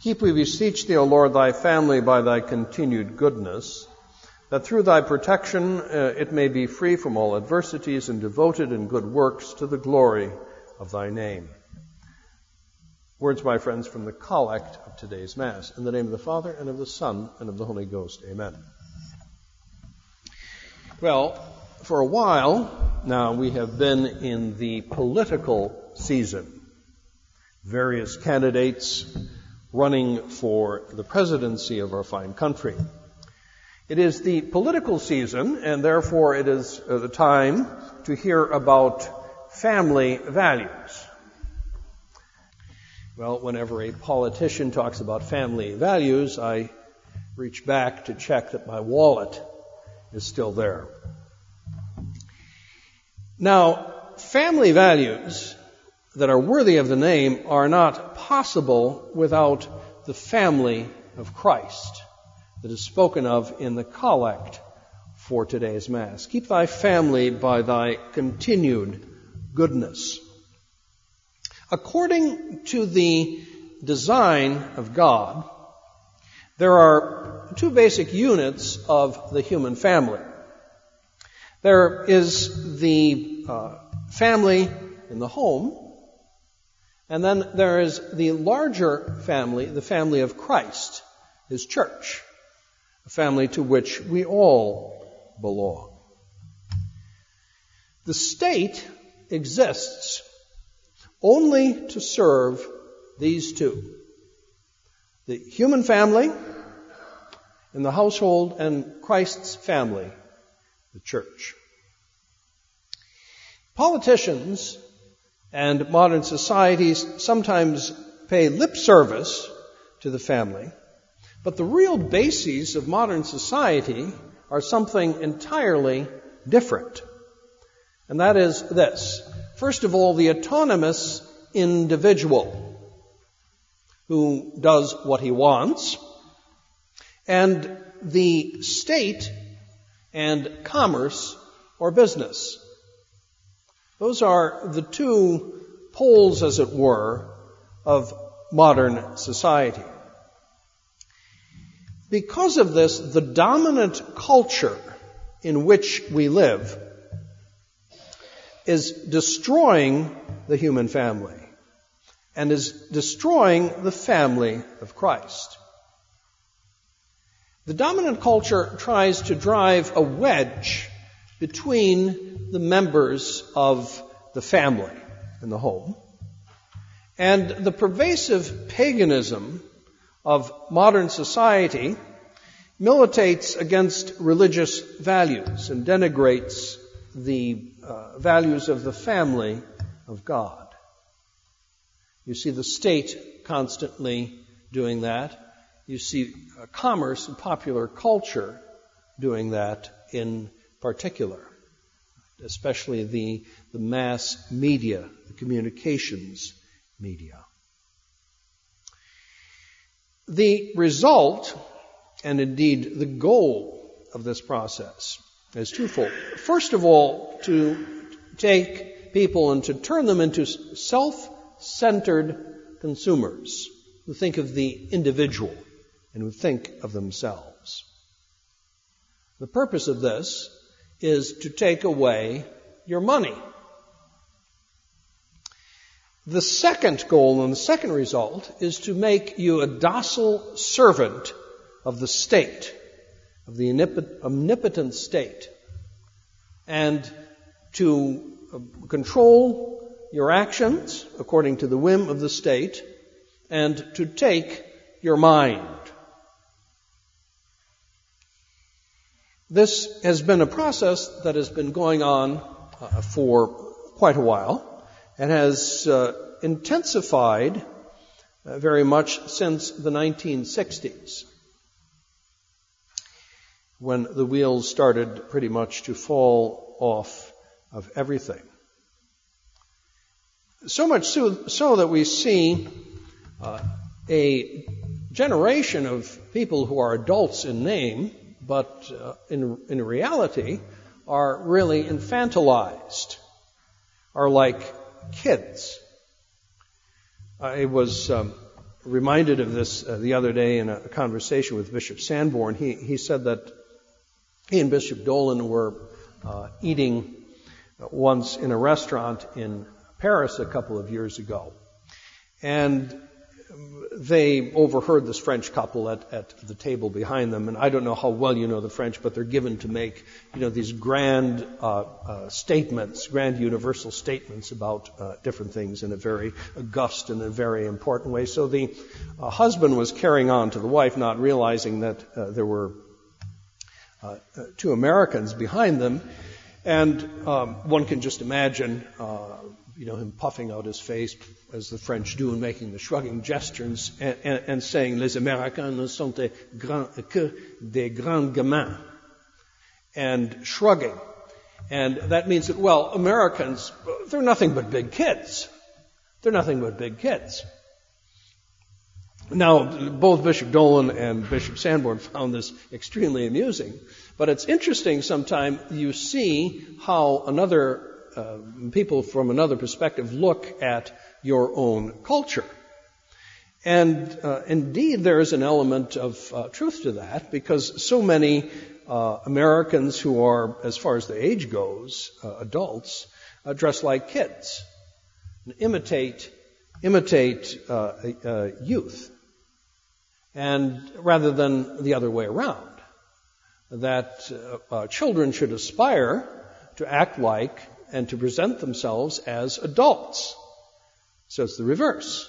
Keep, we beseech thee, O Lord, thy family by thy continued goodness, that through thy protection it may be free from all adversities and devoted in good works to the glory of thy name. Words, my friends, from the collect of today's Mass. In the name of the Father, and of the Son, and of the Holy Ghost. Amen. Well, for a while now we have been in the political season. Various candidates running for the presidency of our fine country. It is the political season, and therefore it is the time to hear about family values. Well, whenever a politician talks about family values, I reach back to check that my wallet is still there. Now, family values that are worthy of the name are not possible without the family of Christ that is spoken of in the collect for today's Mass. Keep thy family by thy continued goodness. According to the design of God, there are two basic units of the human family. There is the family in the home, and then there is the larger family, the family of Christ, His church, a family to which we all belong. The state exists only to serve these two: the human family in the household and Christ's family, the church. Politicians and modern societies sometimes pay lip service to the family, but the real bases of modern society are something entirely different. And that is this. First of all, the autonomous individual who does what he wants, and the state and commerce or business. Those are the two poles, as it were, of modern society. Because of this, the dominant culture in which we live is destroying the human family and is destroying the family of Christ. The dominant culture tries to drive a wedge between the members of the family in the home and the pervasive paganism of modern society militates against religious values and denigrates the values of the family of God. You see the state constantly doing that. You see commerce and popular culture doing that in particular, especially the mass media, the communications media. The result, and indeed the goal of this process, is twofold. First of all, to take people and to turn them into self-centered consumers who think of the individual and who think of themselves. The purpose of this is to take away your money. The second goal and the second result is to make you a docile servant of the state, of the omnipotent state, and to control your actions according to the whim of the state, and to take your mind. This has been a process that has been going on for quite a while and has intensified very much since the 1960s, when the wheels started pretty much to fall off of everything. So much so that we see a generation of people who are adults in name, but in reality are really infantilized, are like kids. I was reminded of this the other day in a conversation with Bishop Sanborn. He said that he and Bishop Dolan were eating once in a restaurant in Paris a couple of years ago. And they overheard this French couple at the table behind them. And I don't know how well you know the French, but they're given to make, these grand statements, grand universal statements about different things in a very august and a very important way. So the husband was carrying on to the wife, not realizing that there were two Americans behind them. And one can just imagine him puffing out his face, as the French do, and making the shrugging gestures, and saying, "Les Américains ne sont que des grands gamins," and shrugging. And that means that, Americans, they're nothing but big kids. They're nothing but big kids. Now, both Bishop Dolan and Bishop Sanborn found this extremely amusing, but it's interesting sometimes you see how people from another perspective look at your own culture. And indeed, there is an element of truth to that, because so many Americans who are, as far as the age goes, adults, dress like kids, and imitate youth, and rather than the other way around, that children should aspire to act like and to present themselves as adults. So it's the reverse.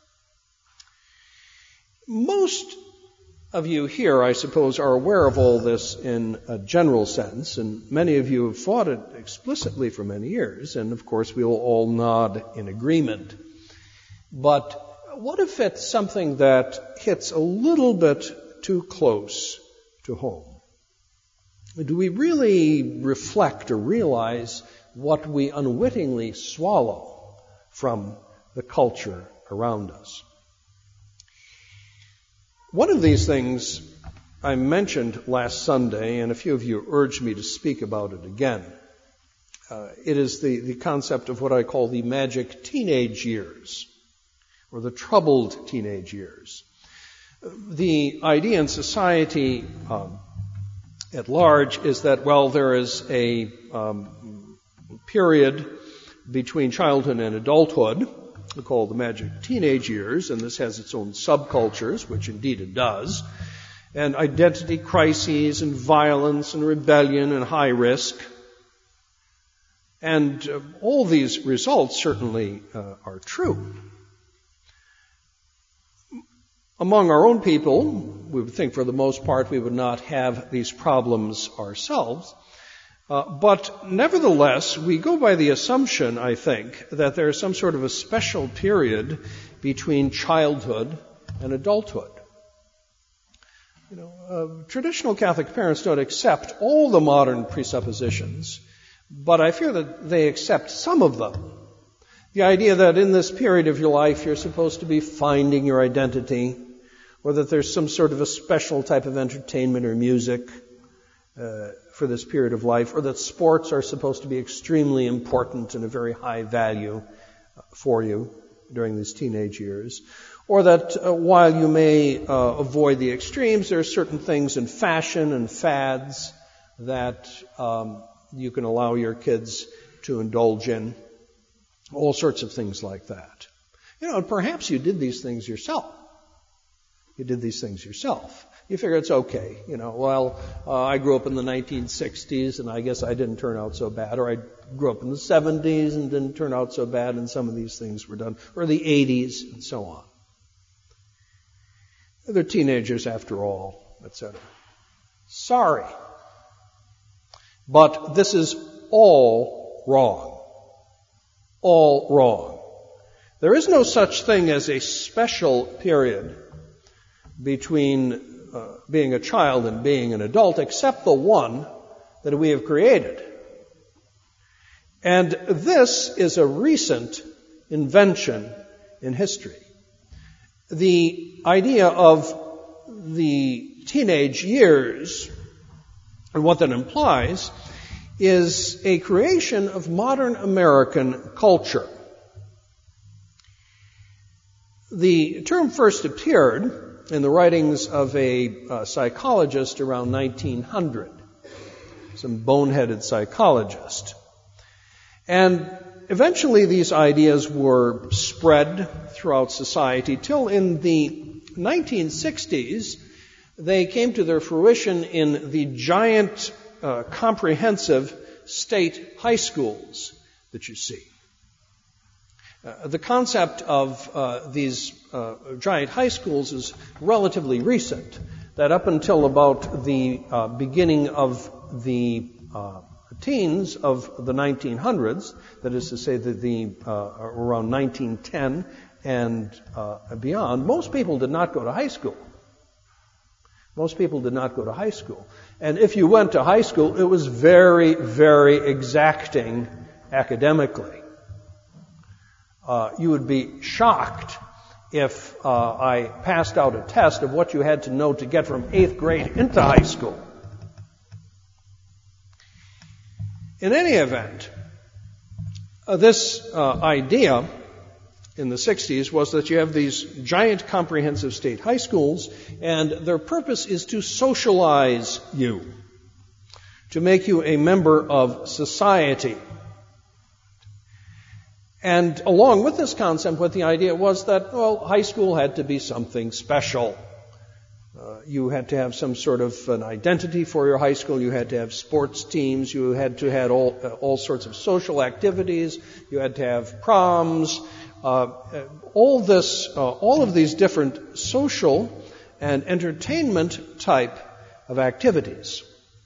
Most of you here, I suppose, are aware of all this in a general sense, and many of you have fought it explicitly for many years, and of course we will all nod in agreement. But what if it's something that hits a little bit too close to home? Do we really reflect or realize what we unwittingly swallow from the culture around us? One of these things I mentioned last Sunday, and a few of you urged me to speak about it again. It is the concept of what I call the magic teenage years, or the troubled teenage years. The idea in society at large is that, there is a period between childhood and adulthood called the magic teenage years, and this has its own subcultures, which indeed it does, and identity crises and violence and rebellion and high risk. And all these results certainly are true. Among our own people, we would think for the most part we would not have these problems ourselves. But nevertheless, we go by the assumption, I think, that there is some sort of a special period between childhood and adulthood. Traditional Catholic parents don't accept all the modern presuppositions, but I fear that they accept some of them. The idea that in this period of your life you're supposed to be finding your identity, or that there's some sort of a special type of entertainment or music for this period of life, or that sports are supposed to be extremely important and a very high value for you during these teenage years, or that while you may avoid the extremes, there are certain things in fashion and fads that you can allow your kids to indulge in, all sorts of things like that. And perhaps you did these things yourself. You figure it's okay. I grew up in the 1960s and I guess I didn't turn out so bad. Or I grew up in the 70s and didn't turn out so bad and some of these things were done. Or the 80s and so on. They're teenagers after all, etc. Sorry. But this is all wrong. All wrong. There is no such thing as a special period between being a child and being an adult, except the one that we have created. And this is a recent invention in history. The idea of the teenage years and what that implies is a creation of modern American culture. The term first appeared in the writings of a psychologist around 1900, some boneheaded psychologist. And eventually these ideas were spread throughout society till in the 1960s they came to their fruition in the giant comprehensive state high schools that you see. The concept of these giant high schools is relatively recent, that up until about the beginning of the teens of the 1900s, that is to say that around 1910 and beyond, most people did not go to high school. Most people did not go to high school. And if you went to high school, it was very, very exacting academically. You would be shocked if I passed out a test of what you had to know to get from 8th grade into high school. In any event, this idea in the 60s was that you have these giant comprehensive state high schools, and their purpose is to socialize you, to make you a member of society. And along with this concept, what the idea was that, well, high school had to be something special. You had to have some sort of an identity for your high school. You had to have sports teams. You had to have all sorts of social activities. You had to have proms. All of these different social and entertainment type of activities.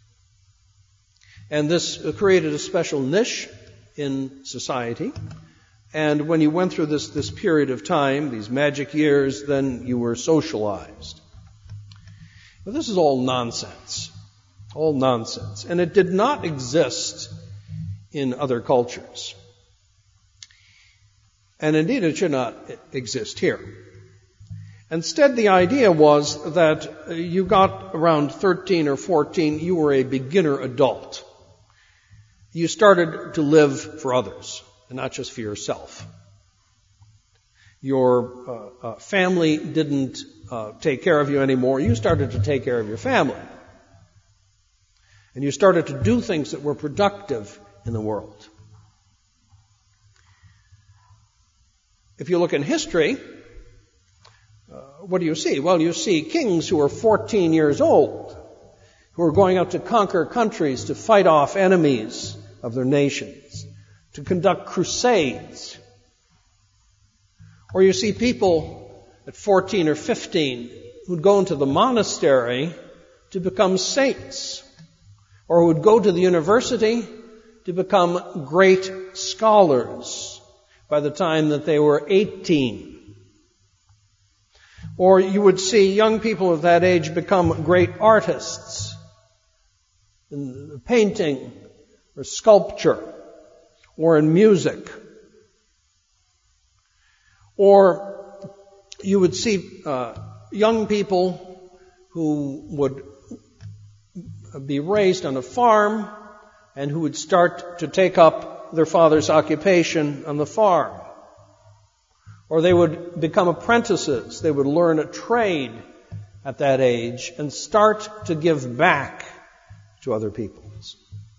And this created a special niche in society. And when you went through this period of time, these magic years, then you were socialized. But this is all nonsense. All nonsense. And it did not exist in other cultures. And indeed it should not exist here. Instead, the idea was that you got around 13 or 14, you were a beginner adult. You started to live for others, and not just for yourself. Your family didn't take care of you anymore. You started to take care of your family. And you started to do things that were productive in the world. If you look in history, what do you see? Well, you see kings who are 14 years old, who are going out to conquer countries, to fight off enemies of their nations, to conduct crusades. Or you see people at 14 or 15 who'd go into the monastery to become saints, or who'd go to the university to become great scholars by the time that they were 18. Or you would see young people of that age become great artists in painting or sculpture or in music. Or you would see young people who would be raised on a farm and who would start to take up their father's occupation on the farm. Or they would become apprentices. They would learn a trade at that age and start to give back to other peoples.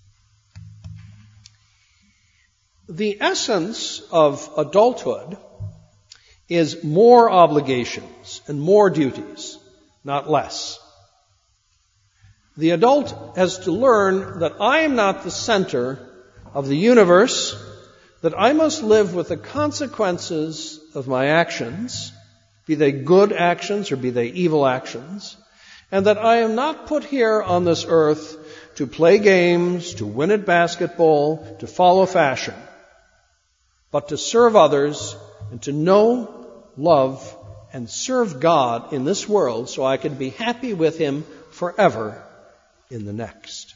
The essence of adulthood is more obligations and more duties, not less. The adult has to learn that I am not the center of the universe, that I must live with the consequences of my actions, be they good actions or be they evil actions, and that I am not put here on this earth to play games, to win at basketball, to follow fashion, but to serve others and to know, love, and serve God in this world so I can be happy with Him forever in the next.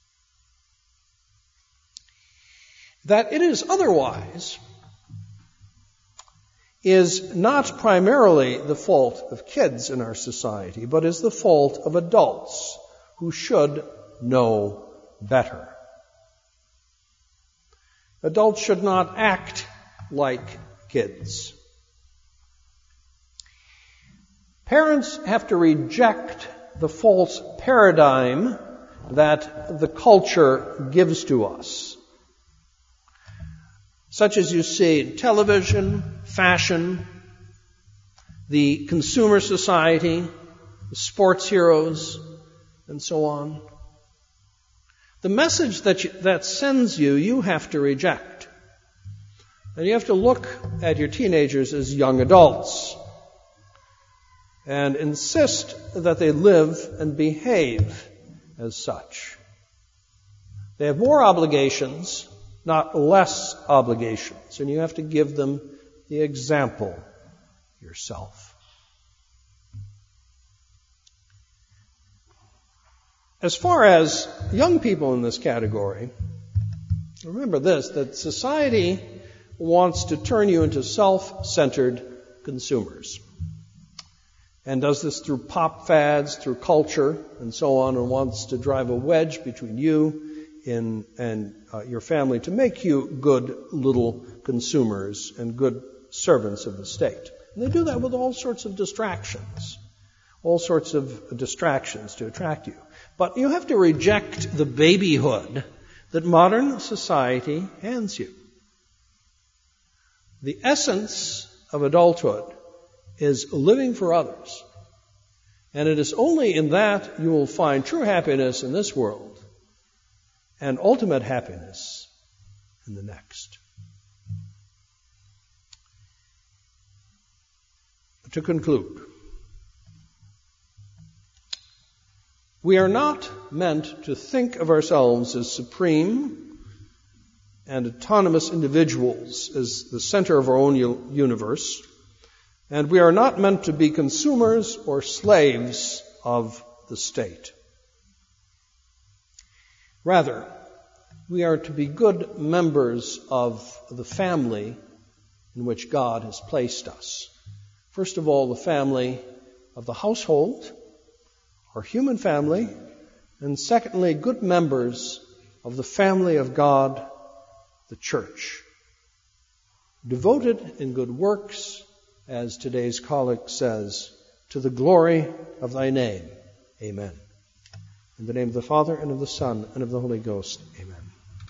That it is otherwise is not primarily the fault of kids in our society, but is the fault of adults who should know better. Adults should not act like kids. Parents have to reject the false paradigm that the culture gives to us, such as you see in television, fashion, the consumer society, the sports heroes, and so on. The message that sends you, you have to reject. And you have to look at your teenagers as young adults and insist that they live and behave as such. They have more obligations, not less obligations, and you have to give them the example yourself. As far as young people in this category, remember this, that society wants to turn you into self-centered consumers, and does this through pop fads, through culture, and so on, and wants to drive a wedge between you and your family to make you good little consumers and good servants of the state. And they do that with all sorts of distractions to attract you. But you have to reject the babyhood that modern society hands you. The essence of adulthood is living for others. And it is only in that you will find true happiness in this world and ultimate happiness in the next. To conclude, we are not meant to think of ourselves as supreme and autonomous individuals, as the center of our own universe, and we are not meant to be consumers or slaves of the state. Rather, we are to be good members of the family in which God has placed us. First of all, the family of the household, our human family, and secondly, good members of the family of God, the church. Devoted in good works, as today's collect says, to the glory of thy name. Amen. In the name of the Father, and of the Son, and of the Holy Ghost. Amen.